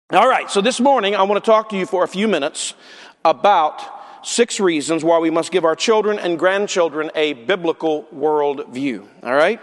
All right, so this morning I want to talk to you for a few minutes about 6 reasons why we must give our children and grandchildren a biblical worldview. All right?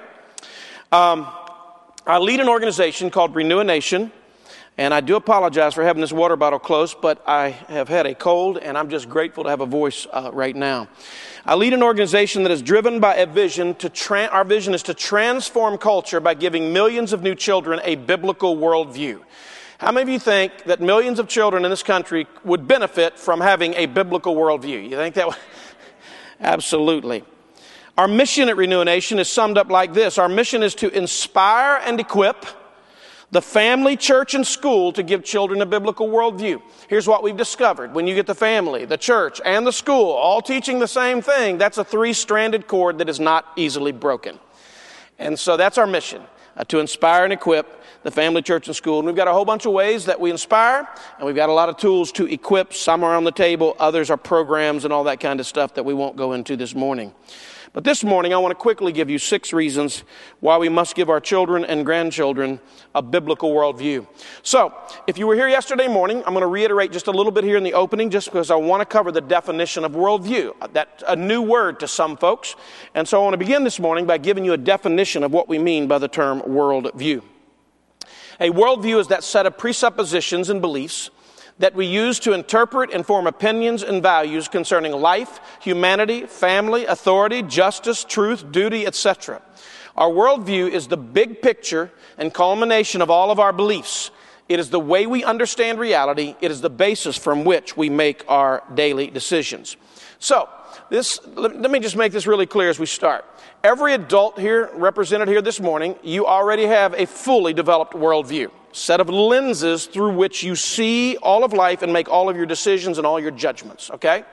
I lead an organization called Renew a Nation, and I do apologize for having this water bottle close, but I have had a cold, and I'm just grateful to have a voice right now. I lead an organization that is driven by a vision our vision is to transform culture by giving millions of new children a biblical worldview. How many of you think that millions of children in this country would benefit from having a biblical worldview? You think that would? Absolutely. Our mission at Renew a Nation is summed up like this. Our mission is to inspire and equip the family, church, and school to give children a biblical worldview. Here's what we've discovered. When you get the family, the church, and the school all teaching the same thing, that's a 3-stranded cord that is not easily broken. And so that's our mission, to inspire and equip the family, church, and school. And we've got a whole bunch of ways that we inspire, and we've got a lot of tools to equip. Some are on the table, others are programs and all that kind of stuff that we won't go into this morning. But this morning, I want to quickly give you 6 reasons why we must give our children and grandchildren a biblical worldview. So, if you were here yesterday morning, I'm going to reiterate just a little bit here in the opening, just because I want to cover the definition of worldview. That's a new word to some folks. And so I want to begin this morning by giving you a definition of what we mean by the term worldview. A worldview is that set of presuppositions and beliefs that we use to interpret and form opinions and values concerning life, humanity, family, authority, justice, truth, duty, etc. Our worldview is the big picture and culmination of all of our beliefs. It is the way we understand reality. It is the basis from which we make our daily decisions. So, let me just make this really clear as we start. Every adult here, represented here this morning, you already have a fully developed worldview. Set of lenses through which you see all of life and make all of your decisions and all your judgments, okay?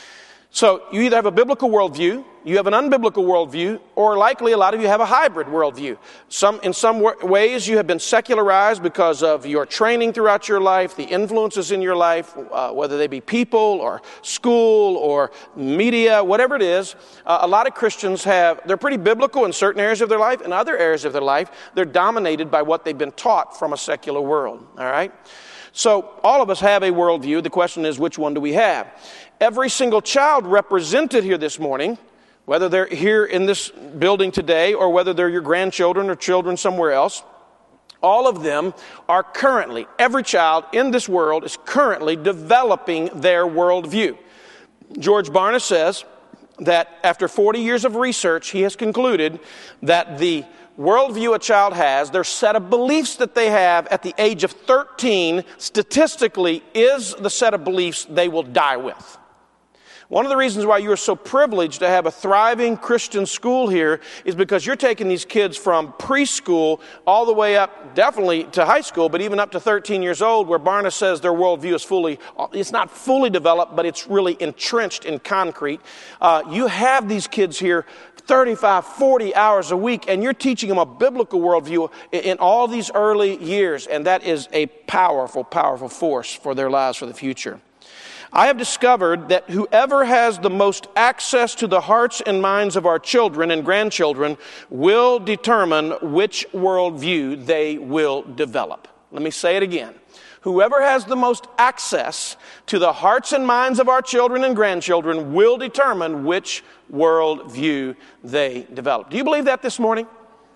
So you either have a biblical worldview, you have an unbiblical worldview, or likely a lot of you have a hybrid worldview. In some ways you have been secularized because of your training throughout your life, the influences in your life, whether they be people or school or media, whatever it is. A lot of Christians they're pretty biblical in certain areas of their life. In other areas of their life, they're dominated by what they've been taught from a secular world, all right? So all of us have a worldview. The question is, which one do we have? Every single child represented here this morning, whether they're here in this building today or whether they're your grandchildren or children somewhere else, all of them are every child in this world is currently developing their worldview. George Barna says that after 40 years of research, he has concluded that the worldview a child has, their set of beliefs that they have at the age of 13, statistically, is the set of beliefs they will die with. One of the reasons why you are so privileged to have a thriving Christian school here is because you're taking these kids from preschool all the way up, definitely to high school, but even up to 13 years old, where Barna says their worldview is it's not fully developed, but it's really entrenched in concrete. You have these kids here 35, 40 hours a week, and you're teaching them a biblical worldview in all these early years, and that is a powerful, powerful force for their lives for the future. I have discovered that whoever has the most access to the hearts and minds of our children and grandchildren will determine which worldview they will develop. Let me say it again. Whoever has the most access to the hearts and minds of our children and grandchildren will determine which worldview they develop. Do you believe that this morning?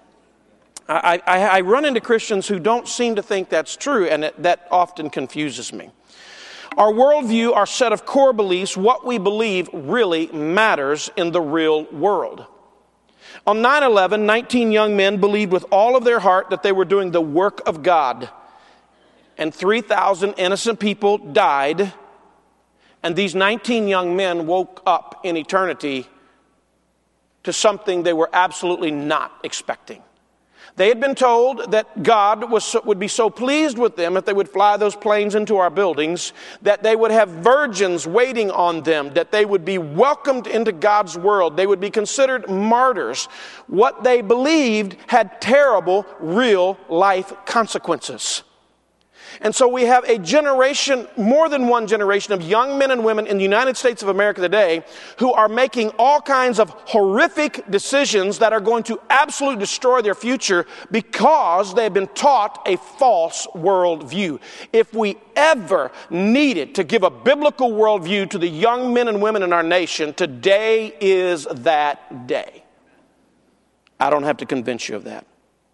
I run into Christians who don't seem to think that's true, and that often confuses me. Our worldview, our set of core beliefs, what we believe really matters in the real world. On 9/11, 19 young men believed with all of their heart that they were doing the work of God. And 3,000 innocent people died. And these 19 young men woke up in eternity to something they were absolutely not expecting. They had been told that God would be so pleased with them if they would fly those planes into our buildings, that they would have virgins waiting on them, that they would be welcomed into God's world, they would be considered martyrs. What they believed had terrible, real life consequences. And so we have a generation, more than one generation of young men and women in the United States of America today who are making all kinds of horrific decisions that are going to absolutely destroy their future because they've been taught a false worldview. If we ever needed to give a biblical worldview to the young men and women in our nation, today is that day. I don't have to convince you of that.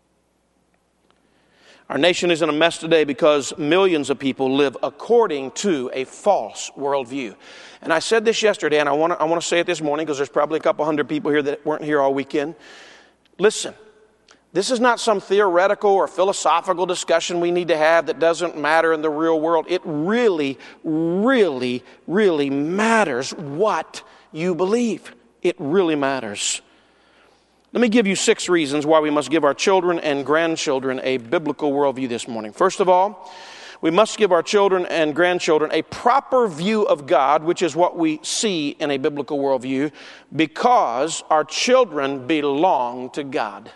Our nation is in a mess today because millions of people live according to a false worldview. And I said this yesterday, and I want to say it this morning because there's probably a couple hundred people here that weren't here all weekend. Listen, this is not some theoretical or philosophical discussion we need to have that doesn't matter in the real world. It really, really, really matters what you believe. It really matters. Let me give you 6 reasons why we must give our children and grandchildren a biblical worldview this morning. First of all, we must give our children and grandchildren a proper view of God, which is what we see in a biblical worldview, because our children belong to God.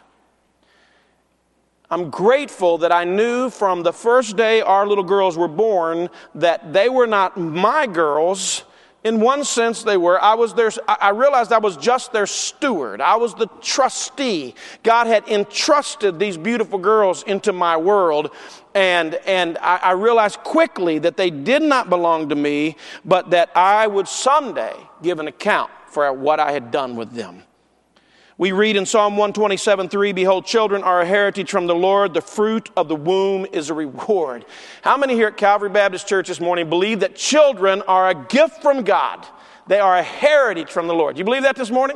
I'm grateful that I knew from the first day our little girls were born that they were not my girls. In one sense, they were. I realized I was just their steward. I was the trustee. God had entrusted these beautiful girls into my world, and I realized quickly that they did not belong to me, but that I would someday give an account for what I had done with them. We read in Psalm 127:3, "Behold, children are a heritage from the Lord. The fruit of the womb is a reward." How many here at Calvary Baptist Church this morning believe that children are a gift from God? They are a heritage from the Lord. Do you believe that this morning?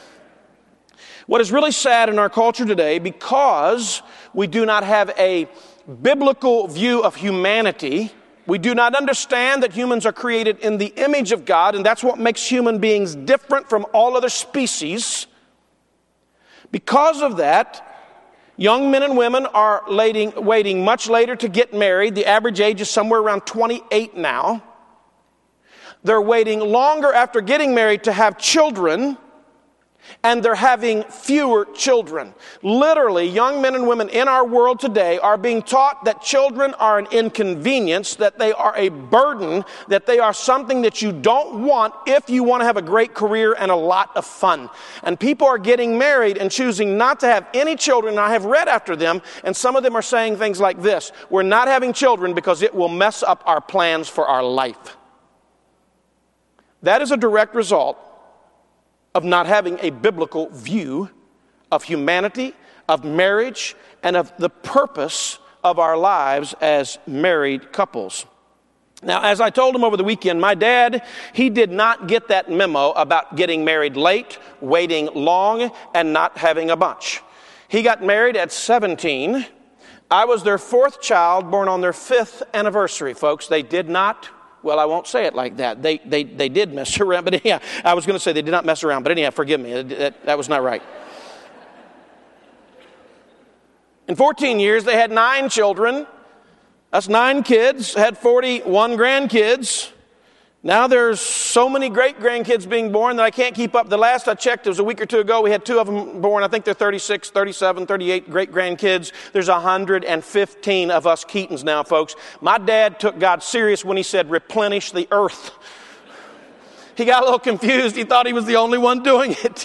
What is really sad in our culture today, because we do not have a biblical view of humanity, we do not understand that humans are created in the image of God, and that's what makes human beings different from all other species. Because of that, young men and women are waiting much later to get married. The average age is somewhere around 28 now. They're waiting longer after getting married to have children, and they're having fewer children. Literally, young men and women in our world today are being taught that children are an inconvenience, that they are a burden, that they are something that you don't want if you want to have a great career and a lot of fun. And people are getting married and choosing not to have any children. I have read after them, and some of them are saying things like this: "We're not having children because it will mess up our plans for our life." That is a direct result of not having a biblical view of humanity, of marriage, and of the purpose of our lives as married couples. Now, as I told him over the weekend, my dad, he did not get that memo about getting married late, waiting long, and not having a bunch. He got married at 17. I was their 4th child, born on their 5th anniversary, folks. They did not... Well, I won't say it like that. They did mess around, but yeah, I was going to say they did not mess around, but anyhow, forgive me. That was not right. In 14 years, they had 9 children. That's 9 kids, had 41 grandkids. Now there's so many great-grandkids being born that I can't keep up. The last I checked, it was a week or 2 ago, we had 2 of them born. I think they're 36, 37, 38 great-grandkids. There's 115 of us Keatons now, folks. My dad took God serious when he said, "Replenish the earth." He got a little confused. He thought he was the only one doing it.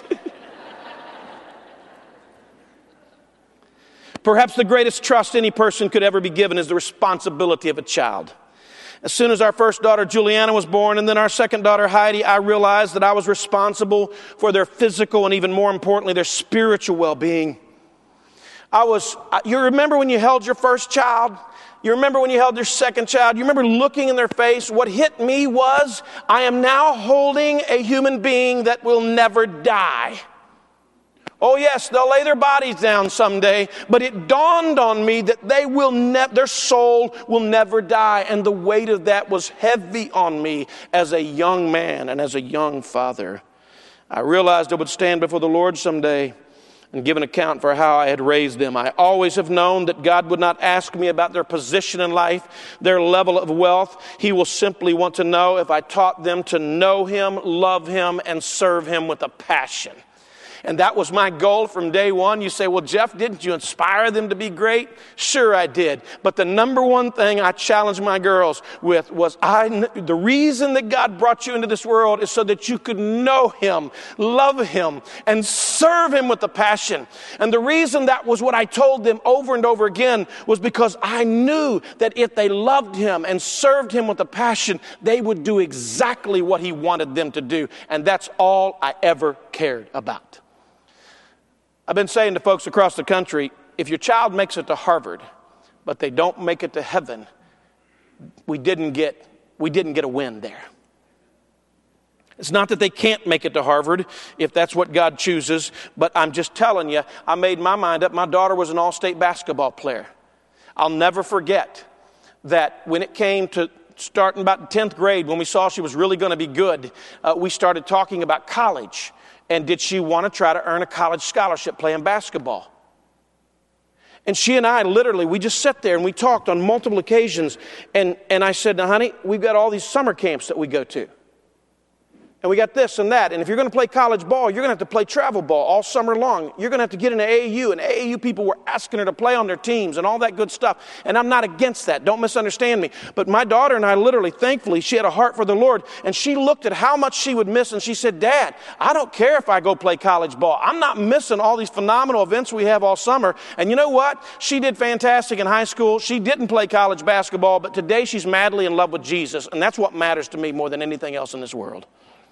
Perhaps the greatest trust any person could ever be given is the responsibility of a child. As soon as our first daughter, Juliana, was born, and then our second daughter, Heidi, I realized that I was responsible for their physical and, even more importantly, their spiritual well-being. You remember when you held your first child? You remember when you held your second child? You remember looking in their face? What hit me was, I am now holding a human being that will never die. Oh yes, they'll lay their bodies down someday, but it dawned on me that their soul will never die, and the weight of that was heavy on me as a young man and as a young father. I realized I would stand before the Lord someday and give an account for how I had raised them. I always have known that God would not ask me about their position in life, their level of wealth. He will simply want to know if I taught them to know Him, love Him, and serve Him with a passion. And that was my goal from day one. You say, well, Jeff, didn't you inspire them to be great? Sure, I did. But the number one thing I challenged my girls with was the reason that God brought you into this world is so that you could know Him, love Him, and serve Him with a passion. And the reason that was what I told them over and over again was because I knew that if they loved Him and served Him with a passion, they would do exactly what He wanted them to do. And that's all I ever cared about. I've been saying to folks across the country, if your child makes it to Harvard, but they don't make it to heaven, we didn't get a win there. It's not that they can't make it to Harvard if that's what God chooses, but I'm just telling you, I made my mind up. My daughter was an all-state basketball player. I'll never forget that when it came to starting about the 10th grade, when we saw she was really going to be good, we started talking about college. And did she want to try to earn a college scholarship playing basketball? And she and I literally, we just sat there and we talked on multiple occasions. And I said, now, honey, we've got all these summer camps that we go to. And we got this and that. And if you're going to play college ball, you're going to have to play travel ball all summer long. You're going to have to get into AAU. And AAU people were asking her to play on their teams and all that good stuff. And I'm not against that. Don't misunderstand me. But my daughter and I literally, thankfully, she had a heart for the Lord. And she looked at how much she would miss. And she said, Dad, I don't care if I go play college ball. I'm not missing all these phenomenal events we have all summer. And you know what? She did fantastic in high school. She didn't play college basketball. But today she's madly in love with Jesus. And that's what matters to me more than anything else in this world.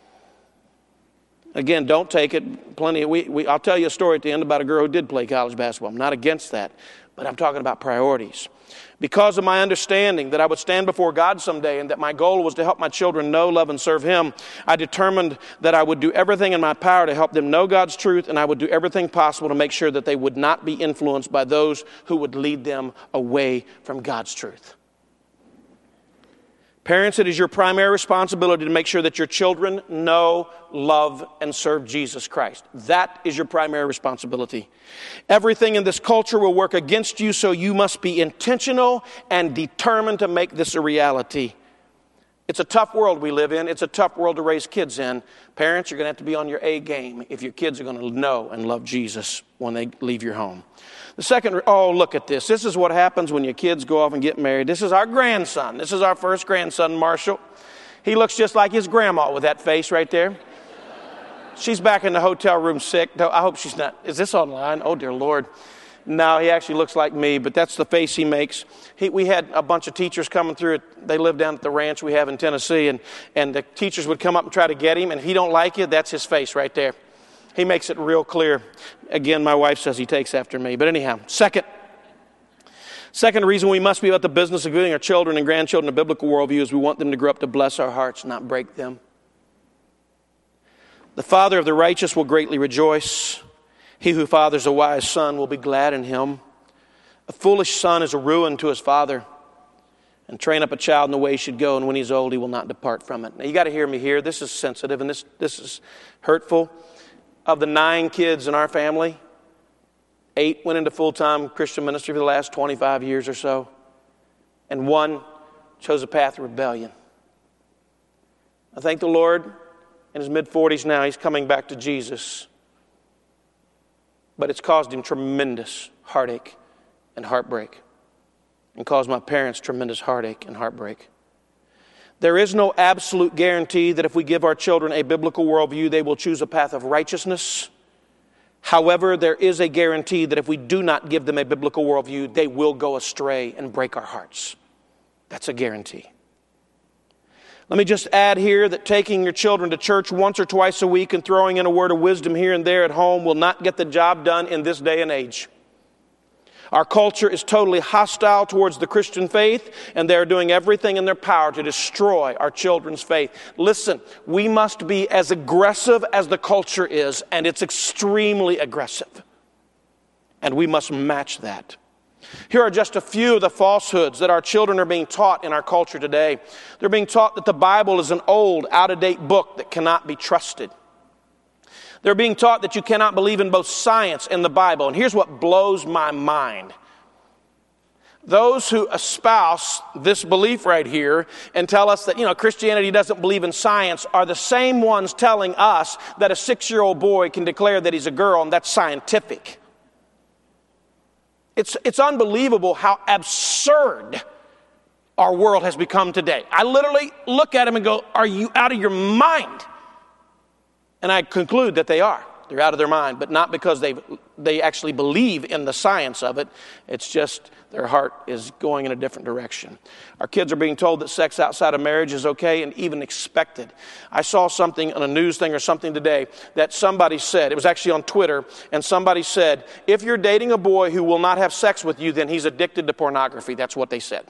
Again, don't take it. I'll tell you a story at the end about a girl who did play college basketball. I'm not against that, but I'm talking about priorities. Because of my understanding that I would stand before God someday and that my goal was to help my children know, love, and serve Him, I determined that I would do everything in my power to help them know God's truth, and I would do everything possible to make sure that they would not be influenced by those who would lead them away from God's truth. Parents, it is your primary responsibility to make sure that your children know, love, and serve Jesus Christ. That is your primary responsibility. Everything in this culture will work against you, so you must be intentional and determined to make this a reality. It's a tough world we live in. It's a tough world to raise kids in. Parents, you're going to have to be on your A game if your kids are going to know and love Jesus when they leave your home. The second, look at this. This is what happens when your kids go off and get married. This is our grandson. This is our first grandson, Marshall. He looks just like his grandma with that face right there. She's back in the hotel room sick. No, I hope she's not. Is this online? Oh, dear Lord. No, he actually looks like me, but that's the face he makes. We had a bunch of teachers coming through. They live down at the ranch we have in Tennessee, and the teachers would come up and try to get him, and if he don't like you, that's his face right there. He makes it real clear. Again, my wife says he takes after me. But anyhow, second reason we must be about the business of giving our children and grandchildren a biblical worldview is we want them to grow up to bless our hearts, not break them. The father of the righteous will greatly rejoice. He who fathers a wise son will be glad in him. A foolish son is a ruin to his father. And train up a child in the way he should go, and when he's old, he will not depart from it. Now, you got to hear me here. This is sensitive, and this is hurtful. Of the 9 kids in our family, 8 went into full-time Christian ministry for the last 25 years or so, and 1 chose a path of rebellion. I thank the Lord, in his mid-40s now, he's coming back to Jesus. But it's caused him tremendous heartache and heartbreak, and caused my parents tremendous heartache and heartbreak. There is no absolute guarantee that if we give our children a biblical worldview, they will choose a path of righteousness. However, there is a guarantee that if we do not give them a biblical worldview, they will go astray and break our hearts. That's a guarantee. Let me just add here that taking your children to church once or twice a week and throwing in a word of wisdom here and there at home will not get the job done in this day and age. Our culture is totally hostile towards the Christian faith, and they're doing everything in their power to destroy our children's faith. Listen, we must be as aggressive as the culture is, and it's extremely aggressive. And we must match that. Here are just a few of the falsehoods that our children are being taught in our culture today. They're being taught that the Bible is an old, out-of-date book that cannot be trusted. They're being taught that you cannot believe in both science and the Bible. And here's what blows my mind. those who espouse this belief right here and tell us that, Christianity doesn't believe in science are the same ones telling us that a 6-year-old boy can declare that he's a girl and that's scientific. It's unbelievable how absurd our world has become today. I literally look at them and go, are you out of your mind? And I conclude that they are. They're out of their mind, but not because they actually believe in the science of it. It's just their heart is going in a different direction. Our kids are being told that sex outside of marriage is okay and even expected. I saw something on a news thing or something today that somebody said, it was actually on Twitter, and somebody said, if you're dating a boy who will not have sex with you, then he's addicted to pornography. That's what they said.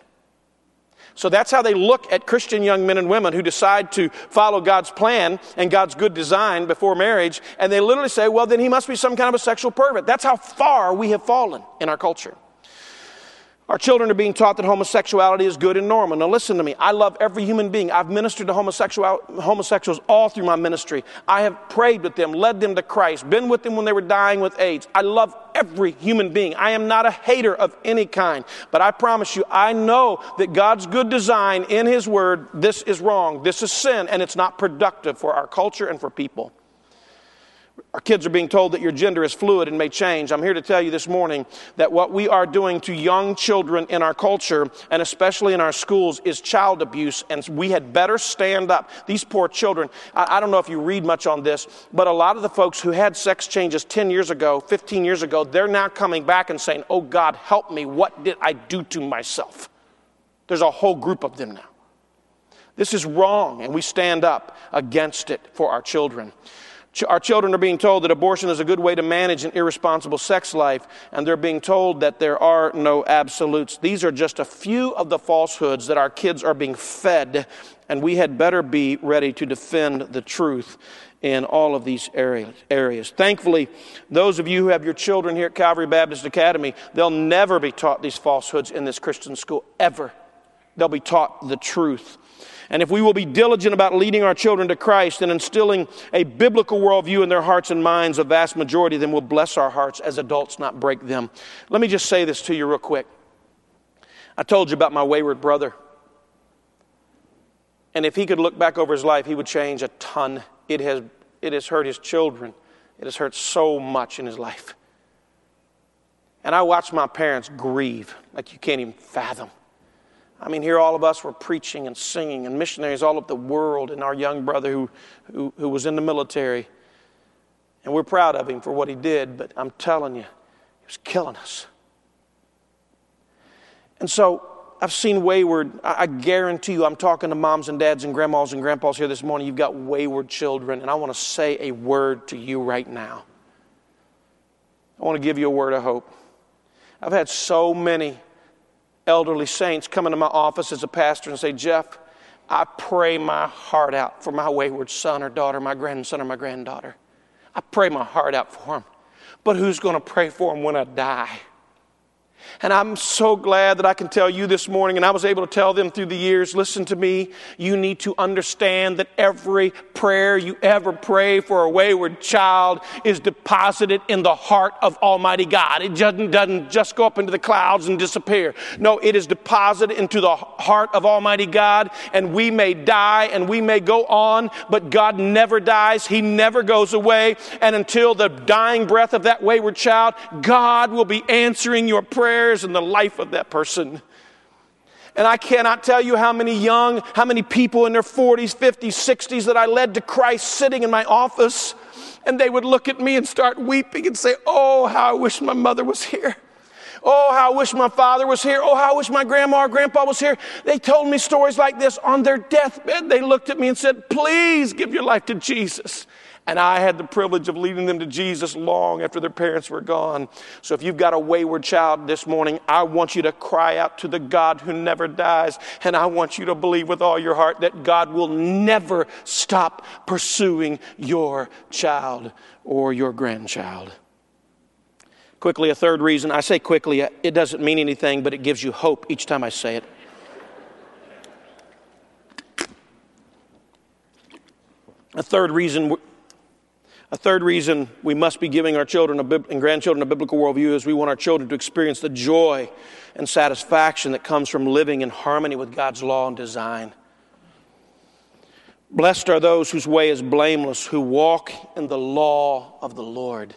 So that's how they look at Christian young men and women who decide to follow God's plan and God's good design before marriage. And they literally say, well, then he must be some kind of a sexual pervert. That's how far we have fallen in our culture. Our children are being taught that homosexuality is good and normal. Now listen to me. I love every human being. I've ministered to homosexuals all through my ministry. I have prayed with them, led them to Christ, been with them when they were dying with AIDS. I love every human being. I am not a hater of any kind. But I promise you, I know that God's good design in His Word, this is wrong, this is sin, and it's not productive for our culture and for people. Our kids are being told that your gender is fluid and may change. I'm here to tell you this morning that what we are doing to young children in our culture, and especially in our schools, is child abuse, and we had better stand up. These poor children, I don't know if you read much on this, but a lot of the folks who had sex changes 10 years ago, 15 years ago, they're now coming back and saying, oh God, help me, what did I do to myself? There's a whole group of them now. This is wrong, and we stand up against it for our children. Our children are being told that abortion is a good way to manage an irresponsible sex life, and they're being told that there are no absolutes. These are just a few of the falsehoods that our kids are being fed, and we had better be ready to defend the truth in all of these areas. Thankfully, those of you who have your children here at Calvary Baptist Academy, they'll never be taught these falsehoods in this Christian school, ever. They'll be taught the truth. And if we will be diligent about leading our children to Christ and instilling a biblical worldview in their hearts and minds, a vast majority of them will bless our hearts as adults, not break them. Let me just say this to you real quick. I told you about my wayward brother. And if he could look back over his life, he would change a ton. It has hurt his children. It has hurt so much in his life. And I watched my parents grieve like you can't even fathom. I mean, here all of us were preaching and singing and missionaries all over the world, and our young brother who was in the military. And we're proud of him for what he did, but I'm telling you, he was killing us. And so I've seen wayward, I guarantee you, I'm talking to moms and dads and grandmas and grandpas here this morning. You've got wayward children, and I want to say a word to you right now. I want to give you a word of hope. I've had so many elderly saints come into my office as a pastor and say, Jeff, I pray my heart out for my wayward son or daughter, my grandson or my granddaughter. I pray my heart out for them. But who's going to pray for them when I die? And I'm so glad that I can tell you this morning, and I was able to tell them through the years, listen to me, you need to understand that every prayer you ever pray for a wayward child is deposited in the heart of Almighty God. It doesn't just go up into the clouds and disappear. No, it is deposited into the heart of Almighty God, and we may die and we may go on, but God never dies. He never goes away, and until the dying breath of that wayward child, God will be answering your prayers in the life of that person. And I cannot tell you how many people in their 40s, 50s, 60s that I led to Christ sitting in my office, and they would look at me and start weeping and say, oh, how I wish my mother was here. Oh, how I wish my father was here. Oh, how I wish my grandma or grandpa was here. They told me stories like this on their deathbed. They looked at me and said, please give your life to Jesus. And I had the privilege of leading them to Jesus long after their parents were gone. So if you've got a wayward child this morning, I want you to cry out to the God who never dies. And I want you to believe with all your heart that God will never stop pursuing your child or your grandchild. Quickly, a third reason. I say quickly, it doesn't mean anything, but it gives you hope each time I say it. A third reason A third reason we must be giving our children and grandchildren a biblical worldview is we want our children to experience the joy and satisfaction that comes from living in harmony with God's law and design. Blessed are those whose way is blameless, who walk in the law of the Lord.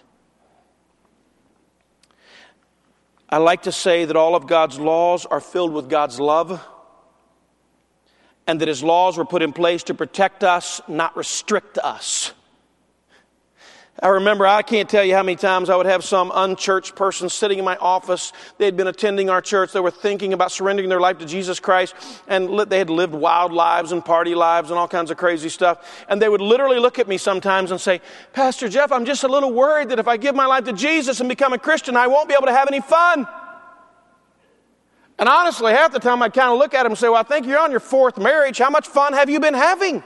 I like to say that all of God's laws are filled with God's love, and that His laws were put in place to protect us, not restrict us. I remember, I can't tell you how many times I would have some unchurched person sitting in my office. They'd been attending our church. They were thinking about surrendering their life to Jesus Christ. And they had lived wild lives and party lives and all kinds of crazy stuff. And they would literally look at me sometimes and say, Pastor Jeff, I'm just a little worried that if I give my life to Jesus and become a Christian, I won't be able to have any fun. And honestly, half the time I'd kind of look at them and say, well, I think you're on your fourth marriage. How much fun have you been having?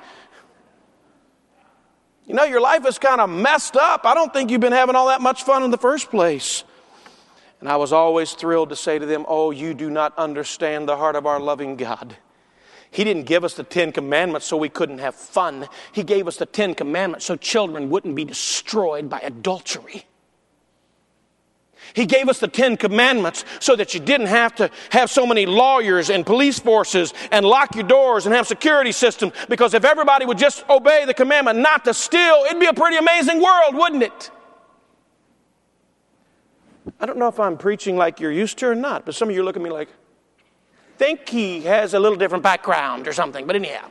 You know, your life is kind of messed up. I don't think you've been having all that much fun in the first place. And I was always thrilled to say to them, oh, you do not understand the heart of our loving God. He didn't give us the 10 Commandments so we couldn't have fun. He gave us the 10 Commandments so children wouldn't be destroyed by adultery. He gave us the 10 Commandments so that you didn't have to have so many lawyers and police forces and lock your doors and have security systems, because if everybody would just obey the commandment not to steal, it'd be a pretty amazing world, wouldn't it? I don't know if I'm preaching like you're used to or not, but some of you look at me like, think he has a little different background or something, but anyhow.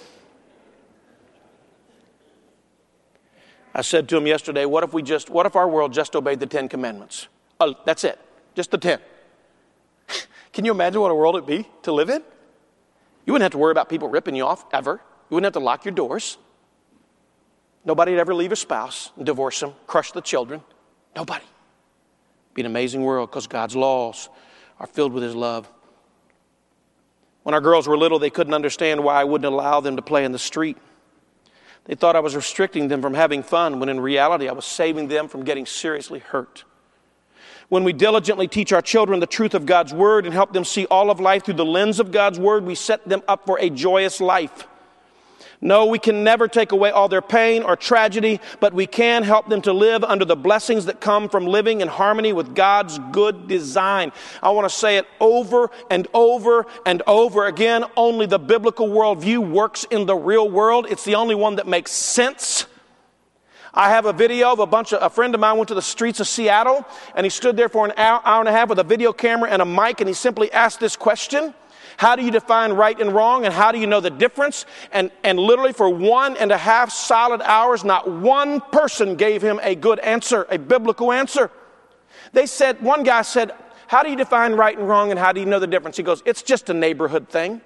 I said to him yesterday, what if our world just obeyed the 10 Commandments? Oh, that's it. Just the 10. Can you imagine what a world it'd be to live in? You wouldn't have to worry about people ripping you off ever. You wouldn't have to lock your doors. Nobody'd ever leave a spouse and divorce them, crush the children. Nobody. It'd be an amazing world because God's laws are filled with His love. When our girls were little, they couldn't understand why I wouldn't allow them to play in the street. They thought I was restricting them from having fun, when in reality I was saving them from getting seriously hurt. When we diligently teach our children the truth of God's Word and help them see all of life through the lens of God's Word, we set them up for a joyous life. No, we can never take away all their pain or tragedy, but we can help them to live under the blessings that come from living in harmony with God's good design. I want to say it over and over and over again. Only the biblical worldview works in the real world. It's the only one that makes sense. I have a video of a friend of mine went to the streets of Seattle, and he stood there for an hour and a half with a video camera and a mic, and he simply asked this question: how do you define right and wrong, and how do you know the difference? And literally for 1.5 solid hours, not one person gave him a good answer, a biblical answer. One guy said, how do you define right and wrong, and how do you know the difference? He goes, it's just a neighborhood thing.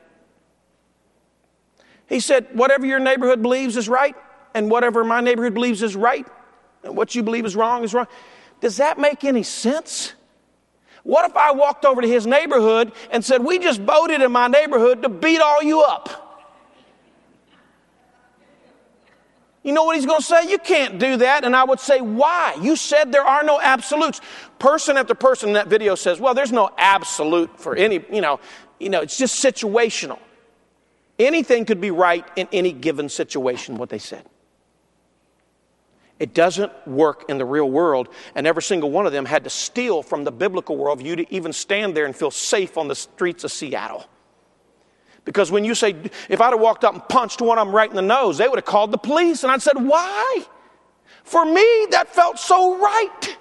He said, whatever your neighborhood believes is right, and whatever my neighborhood believes is right, and what you believe is wrong is wrong. Does that make any sense? What if I walked over to his neighborhood and said, we just voted in my neighborhood to beat all you up? You know what he's going to say? You can't do that. And I would say, why? You said there are no absolutes. Person after person in that video says, well, there's no absolute for any, it's just situational. Anything could be right in any given situation, what they said. It doesn't work in the real world, and every single one of them had to steal from the biblical worldview to even stand there and feel safe on the streets of Seattle. Because when you say, if I'd have walked up and punched one of them right in the nose, they would have called the police, and I'd said, why? For me, that felt so right.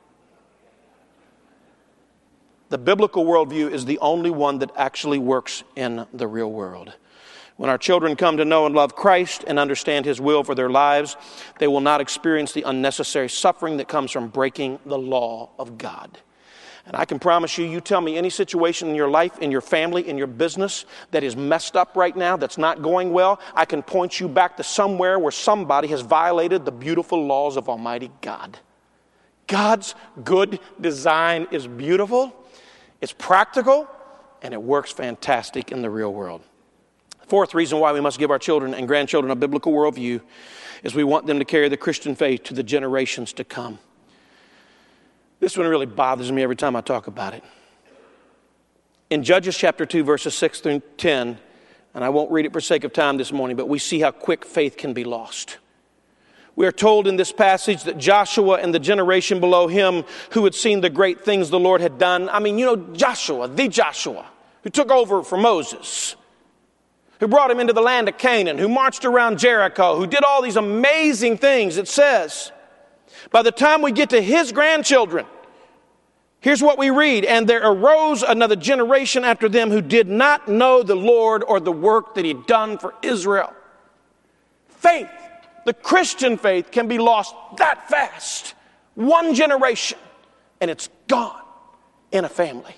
The biblical worldview is the only one that actually works in the real world. When our children come to know and love Christ and understand His will for their lives, they will not experience the unnecessary suffering that comes from breaking the law of God. And I can promise you, you tell me any situation in your life, in your family, in your business that is messed up right now, that's not going well, I can point you back to somewhere where somebody has violated the beautiful laws of Almighty God. God's good design is beautiful, it's practical, and it works fantastic in the real world. Fourth reason why we must give our children and grandchildren a biblical worldview is we want them to carry the Christian faith to the generations to come. This one really bothers me every time I talk about it. In Judges chapter 2, verses 6 through 10, and I won't read it for sake of time this morning, but we see how quick faith can be lost. We are told in this passage that Joshua and the generation below him who had seen the great things the Lord had done. I mean, Joshua, who took over for Moses, who brought him into the land of Canaan, who marched around Jericho, who did all these amazing things. It says, by the time we get to his grandchildren, here's what we read. And there arose another generation after them who did not know the Lord or the work that he'd done for Israel. Faith, the Christian faith, can be lost that fast. One generation, and it's gone in a family.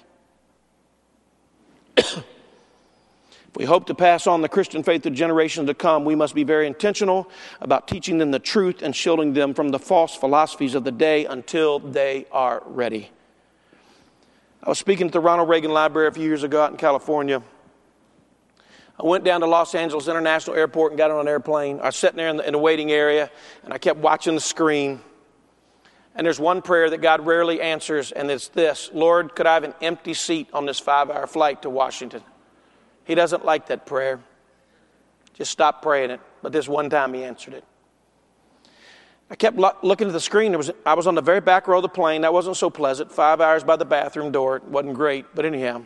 If we hope to pass on the Christian faith to generations to come, we must be very intentional about teaching them the truth and shielding them from the false philosophies of the day until they are ready. I was speaking at the Ronald Reagan Library a few years ago out in California. I went down to Los Angeles International Airport and got on an airplane. I was sitting there in the waiting area, and I kept watching the screen. And there's one prayer that God rarely answers, and it's this: Lord, could I have an empty seat on this 5-hour flight to Washington? He doesn't like that prayer. Just stop praying it. But this one time he answered it. I kept looking at the screen. I was on the very back row of the plane. That wasn't so pleasant. 5 hours by the bathroom door. It wasn't great. But anyhow,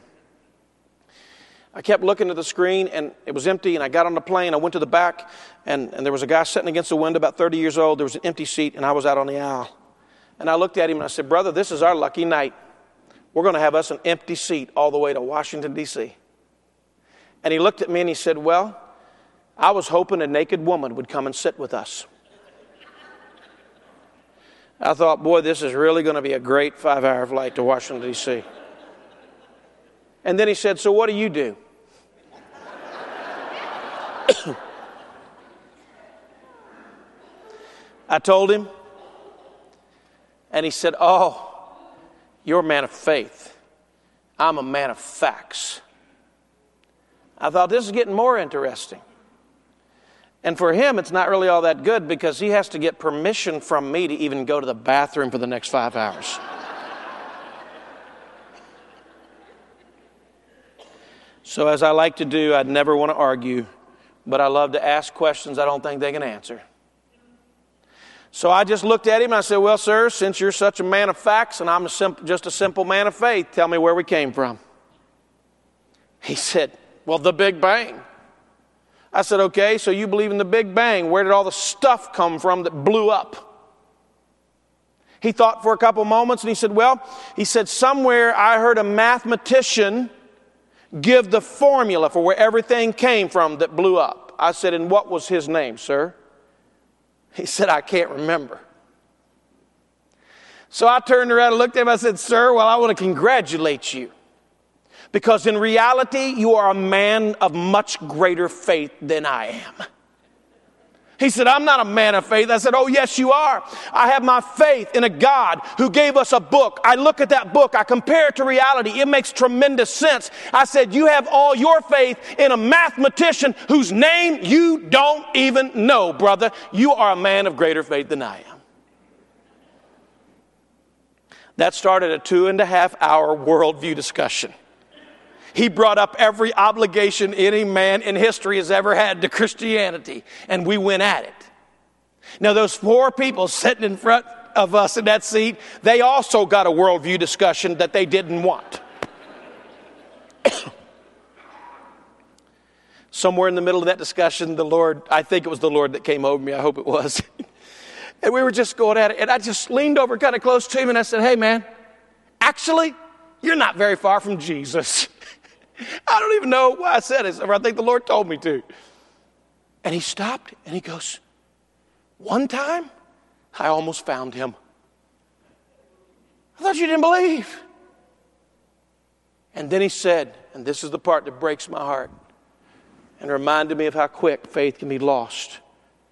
I kept looking at the screen, and it was empty. And I got on the plane. I went to the back, and there was a guy sitting against the window, about 30 years old. There was an empty seat, and I was out on the aisle. And I looked at him, and I said, brother, this is our lucky night. We're going to have us an empty seat all the way to Washington, D.C. And he looked at me, and he said, well, I was hoping a naked woman would come and sit with us. I thought, boy, this is really going to be a great 5-hour flight to Washington, D.C. And then he said, so what do you do? I told him, and he said, oh, you're a man of faith. I'm a man of facts. I thought, this is getting more interesting. And for him, it's not really all that good because he has to get permission from me to even go to the bathroom for the next 5 hours. So as I like to do, I'd never want to argue, but I love to ask questions I don't think they can answer. So I just looked at him and I said, well, sir, since you're such a man of facts and I'm just a simple man of faith, tell me where we came from. He said, well, the Big Bang. I said, okay, so you believe in the Big Bang. Where did all the stuff come from that blew up? He thought for a couple moments and he said, well, somewhere I heard a mathematician give the formula for where everything came from that blew up. I said, and what was his name, sir? He said, I can't remember. So I turned around and looked at him. I said, sir, well, I want to congratulate you. Because in reality, you are a man of much greater faith than I am. He said, I'm not a man of faith. I said, oh, yes, you are. I have my faith in a God who gave us a book. I look at that book. I compare it to reality. It makes tremendous sense. I said, you have all your faith in a mathematician whose name you don't even know, brother. You are a man of greater faith than I am. That started a 2.5-hour worldview discussion. He brought up every obligation any man in history has ever had to Christianity, and we went at it. Now, those 4 people sitting in front of us in that seat, they also got a worldview discussion that they didn't want. Somewhere in the middle of that discussion, I think it was the Lord that came over me. I hope it was. And we were just going at it, and I just leaned over kind of close to him, and I said, hey, man, actually, you're not very far from Jesus. I don't even know why I said it, or I think the Lord told me to. And he stopped and he goes, one time I almost found him. I thought you didn't believe. And then he said, and this is the part that breaks my heart and reminded me of how quick faith can be lost.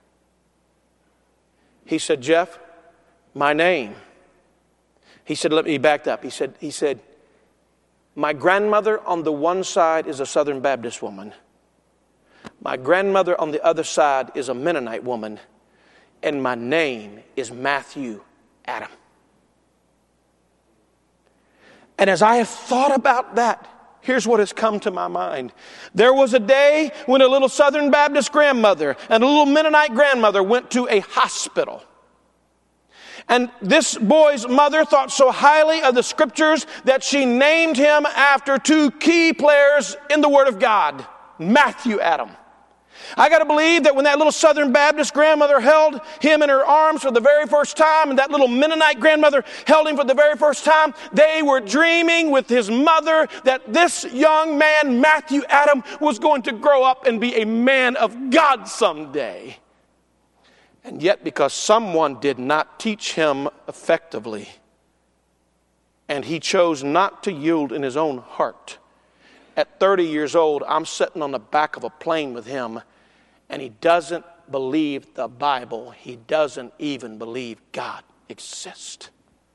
He said, Jeff, my name. He said, let me back up. He said, my grandmother on the one side is a Southern Baptist woman. My grandmother on the other side is a Mennonite woman. And my name is Matthew Adam. And as I have thought about that, here's what has come to my mind. There was a day when a little Southern Baptist grandmother and a little Mennonite grandmother went to a hospital. And this boy's mother thought so highly of the scriptures that she named him after two key players in the Word of God, Matthew Adam. I got to believe that when that little Southern Baptist grandmother held him in her arms for the very first time, and that little Mennonite grandmother held him for the very first time, they were dreaming with his mother that this young man, Matthew Adam, was going to grow up and be a man of God someday. And yet, because someone did not teach him effectively, and he chose not to yield in his own heart, at 30 years old, I'm sitting on the back of a plane with him, and he doesn't believe the Bible. He doesn't even believe God exists.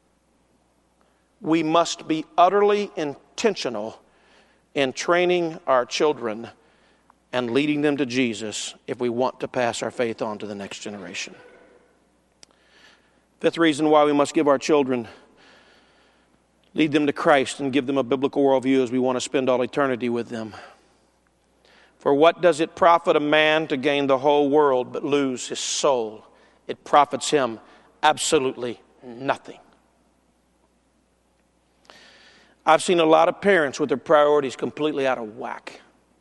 We must be utterly intentional in training our children and leading them to Jesus if we want to pass our faith on to the next generation. Fifth reason why we must give our children, lead them to Christ and give them a biblical worldview as we want to spend all eternity with them. For what does it profit a man to gain the whole world but lose his soul? It profits him absolutely nothing. I've seen a lot of parents with their priorities completely out of whack.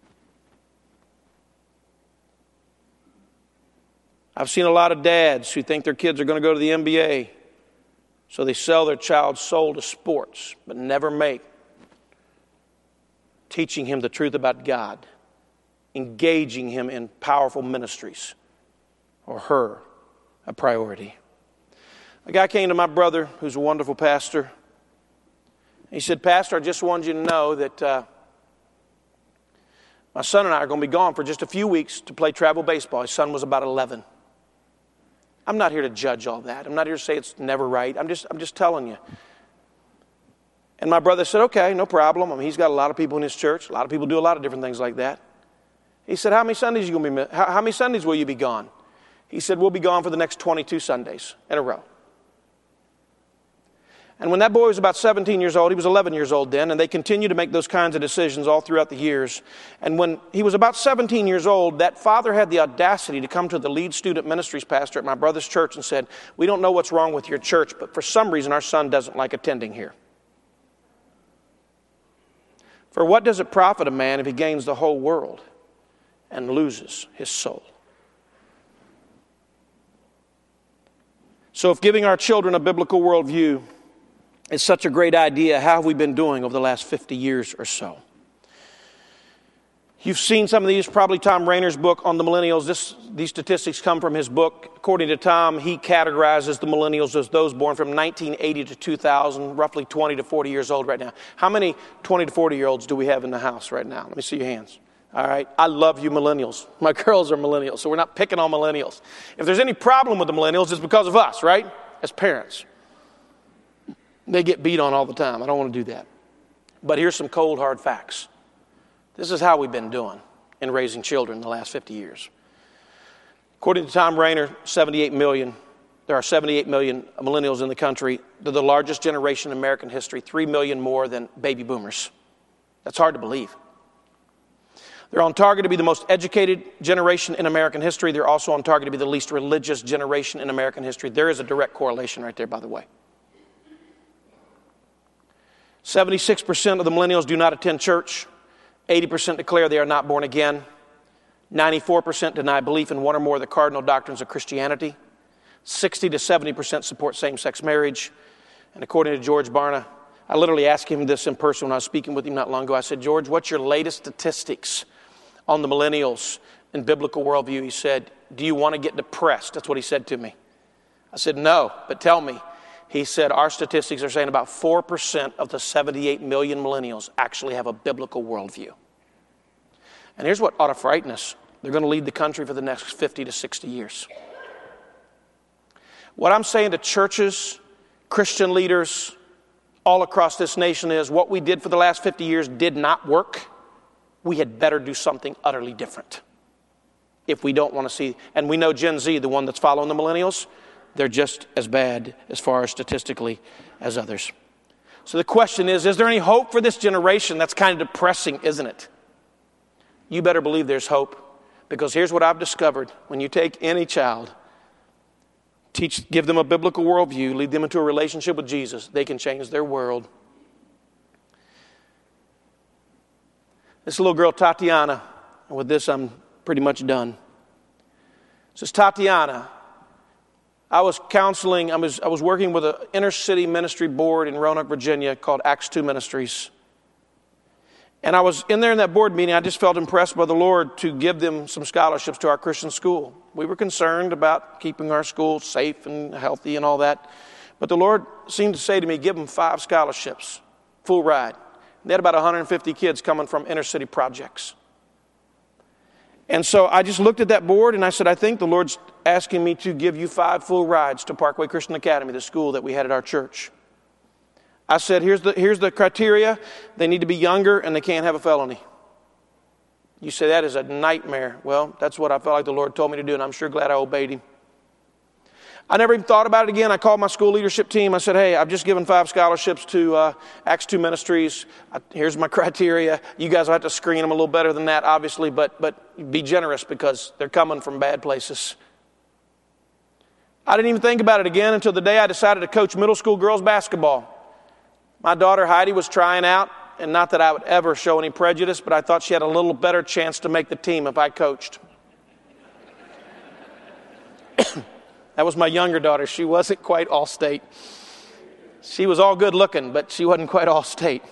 I've seen a lot of dads who think their kids are going to go to the NBA, so they sell their child's soul to sports, but never make teaching him the truth about God, engaging him in powerful ministries, or her a priority. A guy came to my brother, who's a wonderful pastor. He said, "Pastor, I just wanted you to know that my son and I are going to be gone for just a few weeks to play travel baseball." His son was about 11. I'm not here to judge all that. I'm not here to say it's never right. I'm just telling you. And my brother said, "Okay, no problem." I mean, he's got a lot of people in his church. A lot of people do a lot of different things like that. He said, "How many Sundays you going to be? How many Sundays will you be gone?" He said, "We'll be gone for the next 22 Sundays in a row." And when that boy was about 17 years old, he was 11 years old then, and they continued to make those kinds of decisions all throughout the years. And when he was about 17 years old, that father had the audacity to come to the lead student ministries pastor at my brother's church and said, "We don't know what's wrong with your church, but for some reason our son doesn't like attending here. For what does it profit a man if he gains the whole world and loses his soul?" So if giving our children a biblical worldview is such a great idea, how have we been doing over the last 50 years or so? You've seen some of these, probably Tom Rainer's book on the millennials. These statistics come from his book. According to Tom, he categorizes the millennials as those born from 1980 to 2000, roughly 20 to 40 years old right now. How many 20 to 40-year-olds do we have in the house right now? Let me see your hands. All right. I love you millennials. My girls are millennials, so we're not picking on millennials. If there's any problem with the millennials, it's because of us, right? As parents. They get beat on all the time. I don't want to do that. But here's some cold, hard facts. This is how we've been doing in raising children in the last 50 years. According to Tom Rainer, 78 million. There are 78 million millennials in the country. They're the largest generation in American history, 3 million more than baby boomers. That's hard to believe. They're on target to be the most educated generation in American history. They're also on target to be the least religious generation in American history. There is a direct correlation right there, by the way. 76% of the millennials do not attend church. 80% declare they are not born again. 94% deny belief in one or more of the cardinal doctrines of Christianity. 60 to 70% support same-sex marriage. And according to George Barna, I literally asked him this in person when I was speaking with him not long ago. I said, "George, what's your latest statistics on the millennials in biblical worldview?" He said, "Do you want to get depressed?" That's what he said to me. I said, "No, but tell me." He said, "Our statistics are saying about 4% of the 78 million millennials actually have a biblical worldview." And here's what ought to frighten us. They're going to lead the country for the next 50 to 60 years. What I'm saying to churches, Christian leaders all across this nation is what we did for the last 50 years did not work. We had better do something utterly different if we don't want to see. And we know Gen Z, the one that's following the millennials, they're just as bad as far as statistically as others. So the question is there any hope for this generation? That's kind of depressing, isn't it? You better believe there's hope. Because here's what I've discovered. When you take any child, give them a biblical worldview, lead them into a relationship with Jesus, they can change their world. This little girl, Tatiana, and with this I'm pretty much done. This is Tatiana. I was counseling, I was working with an inner city ministry board in Roanoke, Virginia called Acts 2 Ministries. And I was in there in that board meeting. I just felt impressed by the Lord to give them some scholarships to our Christian school. We were concerned about keeping our school safe and healthy and all that. But the Lord seemed to say to me, give them 5 scholarships, full ride. They had about 150 kids coming from inner city projects. And so I just looked at that board and I said, I think the Lord's asking me to give you 5 full rides to Parkway Christian Academy, the school that we had at our church. I said, here's the criteria. They need to be younger and they can't have a felony. You say that is a nightmare. Well, that's what I felt like the Lord told me to do, and I'm sure glad I obeyed Him. I never even thought about it again. I called my school leadership team. I said, hey, I've just given 5 scholarships to Acts 2 Ministries. Here's my criteria. You guys will have to screen them a little better than that, obviously, but be generous because they're coming from bad places. I didn't even think about it again until the day I decided to coach middle school girls basketball. My daughter Heidi was trying out, and not that I would ever show any prejudice, but I thought she had a little better chance to make the team if I coached. That was my younger daughter. She wasn't quite all-state. She was all good looking, but she wasn't quite all-state.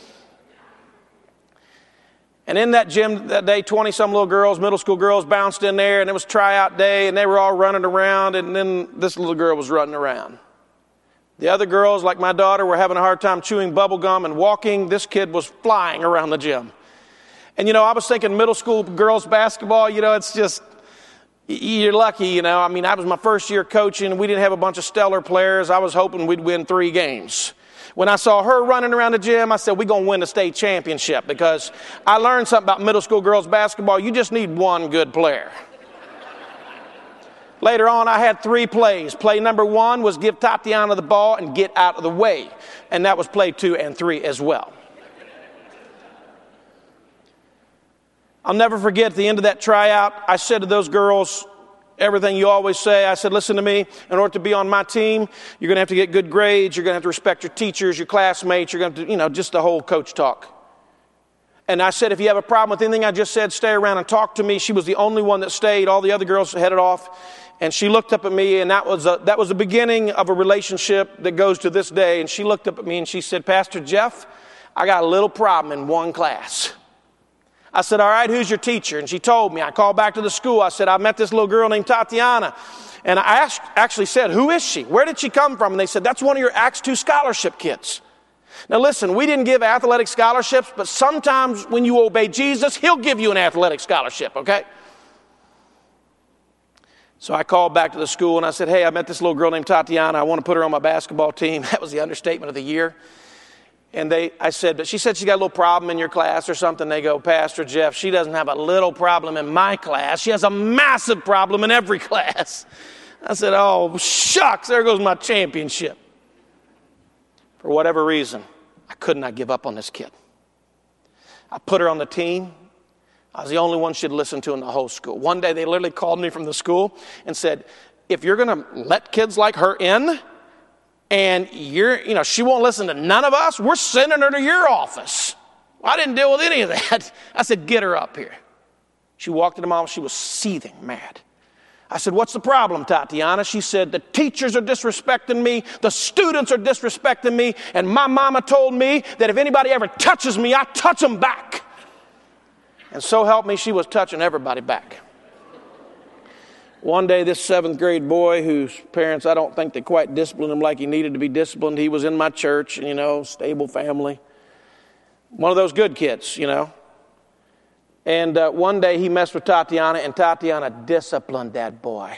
And in that gym that day, 20-some little girls, middle school girls, bounced in there, and it was tryout day, and they were all running around, and then this little girl was running around. The other girls, like my daughter, were having a hard time chewing bubble gum and walking. This kid was flying around the gym. And, I was thinking middle school girls basketball, it's just, you're lucky, I mean, I was my first year coaching. We didn't have a bunch of stellar players. I was hoping we'd win 3 games. When I saw her running around the gym, I said, we're going to win the state championship because I learned something about middle school girls basketball. You just need one good player. Later on, I had 3 plays. Play number 1 was give Tatiana the ball and get out of the way. And that was play 2 and 3 as well. I'll never forget at the end of that tryout, I said to those girls, everything you always say. I said, listen to me, in order to be on my team, you're going to have to get good grades. You're going to have to respect your teachers, your classmates. You're going to, just the whole coach talk. And I said, if you have a problem with anything I just said, stay around and talk to me. She was the only one that stayed. All the other girls headed off. And she looked up at me, and that was the beginning of a relationship that goes to this day. And she looked up at me, and she said, Pastor Jeff, I got a little problem in one class. I said, all right, who's your teacher? And she told me. I called back to the school. I said, I met this little girl named Tatiana. And I actually said, who is she? Where did she come from? And they said, that's one of your Acts 2 scholarship kids. Now listen, we didn't give athletic scholarships, but sometimes when you obey Jesus, He'll give you an athletic scholarship, okay? So I called back to the school and I said, hey, I met this little girl named Tatiana. I want to put her on my basketball team. That was the understatement of the year. And I said, but she said she got a little problem in your class or something. They go, Pastor Jeff, she doesn't have a little problem in my class. She has a massive problem in every class. I said, oh, shucks, there goes my championship. For whatever reason, I could not give up on this kid. I put her on the team. I was the only one she'd listen to in the whole school. One day they literally called me from the school and said, if you're going to let kids like her in and she won't listen to none of us, we're sending her to your office. Well, I didn't deal with any of that. I said, get her up here. She walked into my office. She was seething mad. I said, what's the problem, Tatiana? She said, the teachers are disrespecting me, the students are disrespecting me, and my mama told me that if anybody ever touches me, I touch them back. And so help me, she was touching everybody back. One day, this 7th grade boy, whose parents, I don't think they quite disciplined him like he needed to be disciplined. He was in my church, stable family. One of those good kids, And one day he messed with Tatiana, and Tatiana disciplined that boy.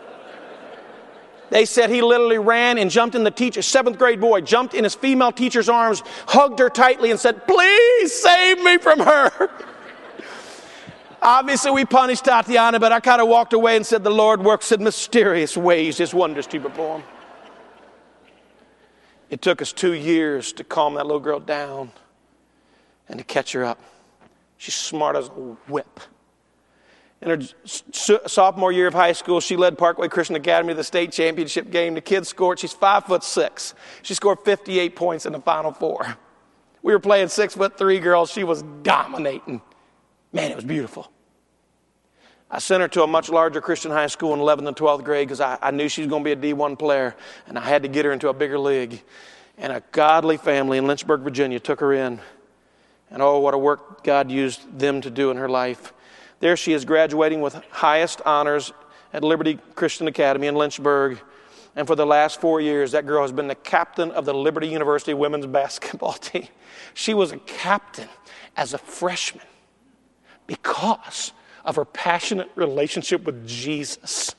They said he literally ran and jumped in the 7th grade boy, jumped in his female teacher's arms, hugged her tightly and said, please save me from her. Obviously, we punished Tatiana, but I kind of walked away and said, the Lord works in mysterious ways, His wonders to perform. It took us 2 years to calm that little girl down and to catch her up. She's smart as a whip. In her sophomore year of high school, she led Parkway Christian Academy to the state championship game. The kid scored, she's 5'6". She scored 58 points in the Final Four. We were playing 6'3" girls. She was dominating. Man, it was beautiful. I sent her to a much larger Christian high school in 11th and 12th grade because I knew she was going to be a D1 player, and I had to get her into a bigger league. And a godly family in Lynchburg, Virginia took her in. And oh, what a work God used them to do in her life. There she is graduating with highest honors at Liberty Christian Academy in Lynchburg. And for the last 4 years, that girl has been the captain of the Liberty University women's basketball team. She was a captain as a freshman because of her passionate relationship with Jesus.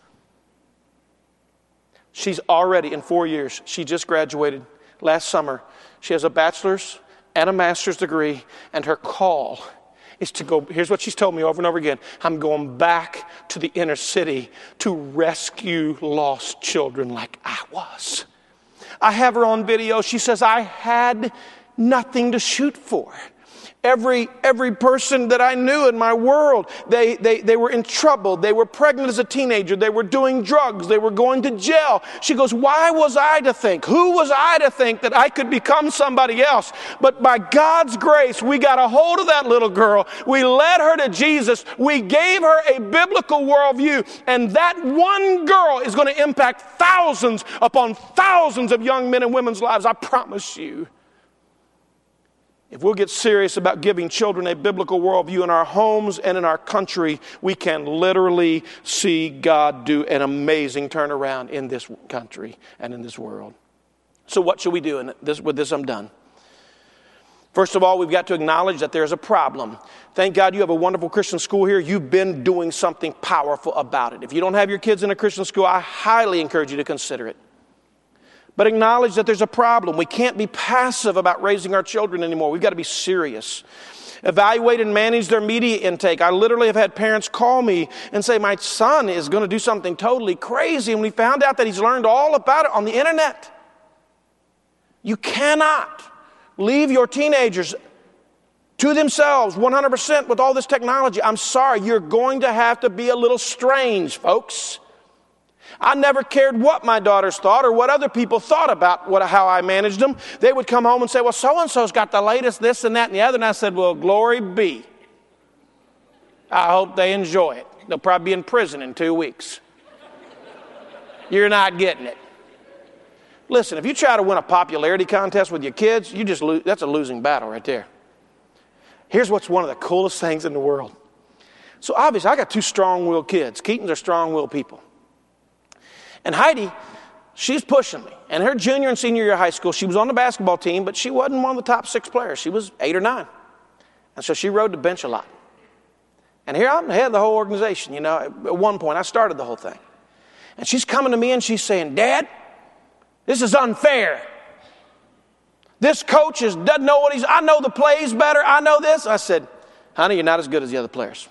She's already, in 4 years, she just graduated last summer. She has a bachelor's and a master's degree, and her call is to go, here's what she's told me over and over again, I'm going back to the inner city to rescue lost children like I was. I have her on video. She says, I had nothing to shoot for. Every person that I knew in my world, they were in trouble. They were pregnant as a teenager. They were doing drugs. They were going to jail. She goes, why was I to think? Who was I to think that I could become somebody else? But by God's grace, we got a hold of that little girl. We led her to Jesus. We gave her a biblical worldview. And that one girl is going to impact thousands upon thousands of young men and women's lives. I promise you. If we'll get serious about giving children a biblical worldview in our homes and in our country, we can literally see God do an amazing turnaround in this country and in this world. So what should we do? And with this, I'm done. First of all, we've got to acknowledge that there's a problem. Thank God you have a wonderful Christian school here. You've been doing something powerful about it. If you don't have your kids in a Christian school, I highly encourage you to consider it. But acknowledge that there's a problem. We can't be passive about raising our children anymore. We've got to be serious. Evaluate and manage their media intake. I literally have had parents call me and say, my son is going to do something totally crazy. And we found out that he's learned all about it on the internet. You cannot leave your teenagers to themselves 100% with all this technology. I'm sorry, you're going to have to be a little strange, folks. I never cared what my daughters thought or what other people thought about how I managed them. They would come home and say, well, so-and-so's got the latest this and that and the other. And I said, well, glory be. I hope they enjoy it. They'll probably be in prison in 2 weeks. You're not getting it. Listen, if you try to win a popularity contest with your kids, you just lose. That's a losing battle right there. Here's what's one of the coolest things in the world. So obviously, I got 2 strong-willed kids. Keatons are strong-willed people. And Heidi, she's pushing me. And her junior and senior year of high school, she was on the basketball team, but she wasn't one of the top 6 players. She was 8 or 9. And so she rode the bench a lot. And here I'm the head of the whole organization. You know, at one point, I started the whole thing. And she's coming to me and she's saying, Dad, this is unfair. This coach doesn't know what I know the plays better. I know this. I said, honey, you're not as good as the other players.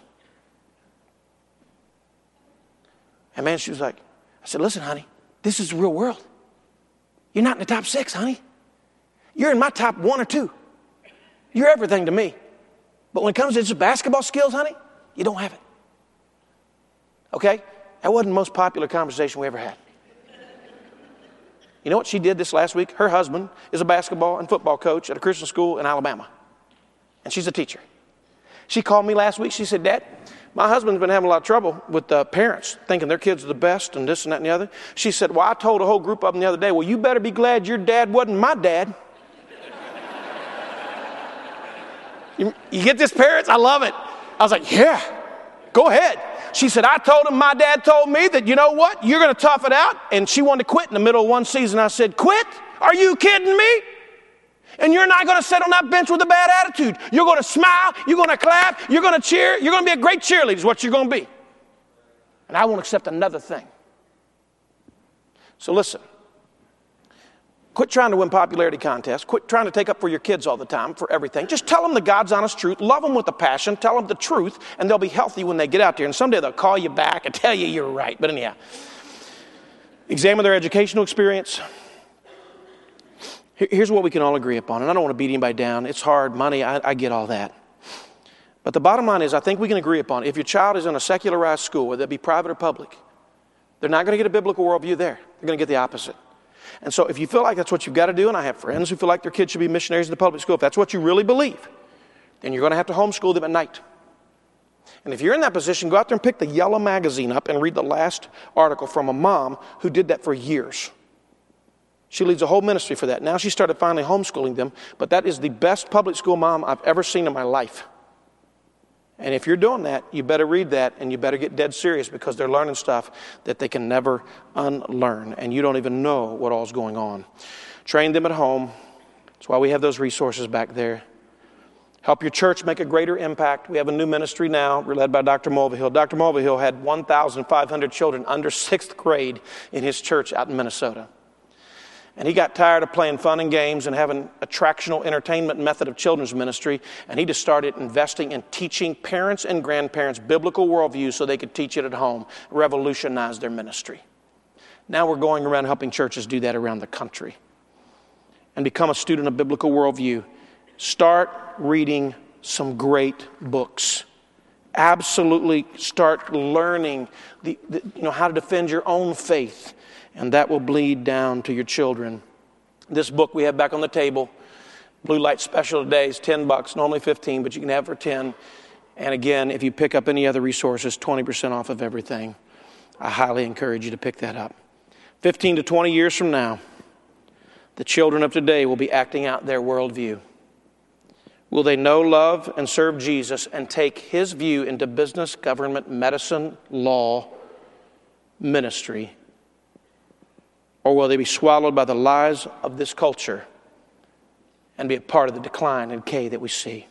And man, she was like, I said, listen, honey, this is the real world. You're not in the top 6, honey. You're in my top 1 or 2. You're everything to me. But when it comes to just basketball skills, honey, you don't have it. Okay? That wasn't the most popular conversation we ever had. You know what she did this last week? Her husband is a basketball and football coach at a Christian school in Alabama. And she's a teacher. She called me last week. She said, Dad, my husband's been having a lot of trouble with parents thinking their kids are the best and this and that and the other. She said, well, I told a whole group of them the other day, well, you better be glad your dad wasn't my dad. You get this, parents? I love it. I was like, yeah, go ahead. She said, I told him my dad told me that, you know what, you're going to tough it out. And she wanted to quit in the middle of one season. I said, quit? Are you kidding me? And you're not going to sit on that bench with a bad attitude. You're going to smile. You're going to clap. You're going to cheer. You're going to be a great cheerleader is what you're going to be. And I won't accept another thing. So listen. Quit trying to win popularity contests. Quit trying to take up for your kids all the time for everything. Just tell them the God's honest truth. Love them with a passion. Tell them the truth. And they'll be healthy when they get out there. And someday they'll call you back and tell you you're right. But anyhow, examine their educational experience. Here's what we can all agree upon, and I don't want to beat anybody down. It's hard, money, I get all that. But the bottom line is, I think we can agree upon, if your child is in a secularized school, whether it be private or public, they're not going to get a biblical worldview there. They're going to get the opposite. And so if you feel like that's what you've got to do, and I have friends who feel like their kids should be missionaries in the public school, if that's what you really believe, then you're going to have to homeschool them at night. And if you're in that position, go out there and pick the yellow magazine up and read the last article from a mom who did that for years. She leads a whole ministry for that. Now she started finally homeschooling them, but that is the best public school mom I've ever seen in my life. And if you're doing that, you better read that, and you better get dead serious, because they're learning stuff that they can never unlearn, and you don't even know what all's going on. Train them at home. That's why we have those resources back there. Help your church make a greater impact. We have a new ministry now. We're led by Dr. Mulvihill. Dr. Mulvihill had 1,500 children under 6th grade in his church out in Minnesota. And he got tired of playing fun and games and having attractional entertainment method of children's ministry, and he just started investing in teaching parents and grandparents biblical worldview so they could teach it at home, revolutionize their ministry. Now we're going around helping churches do that around the country. And become a student of biblical worldview. Start reading some great books. Absolutely start learning how to defend your own faith. And that will bleed down to your children. This book we have back on the table, Blue Light Special today, is $10, normally $15, but you can have it for $10. And again, if you pick up any other resources, 20% off of everything. I highly encourage you to pick that up. 15 to 20 years from now, the children of today will be acting out their worldview. Will they know, love, and serve Jesus and take his view into business, government, medicine, law, ministry? Or will they be swallowed by the lies of this culture and be a part of the decline and decay that we see?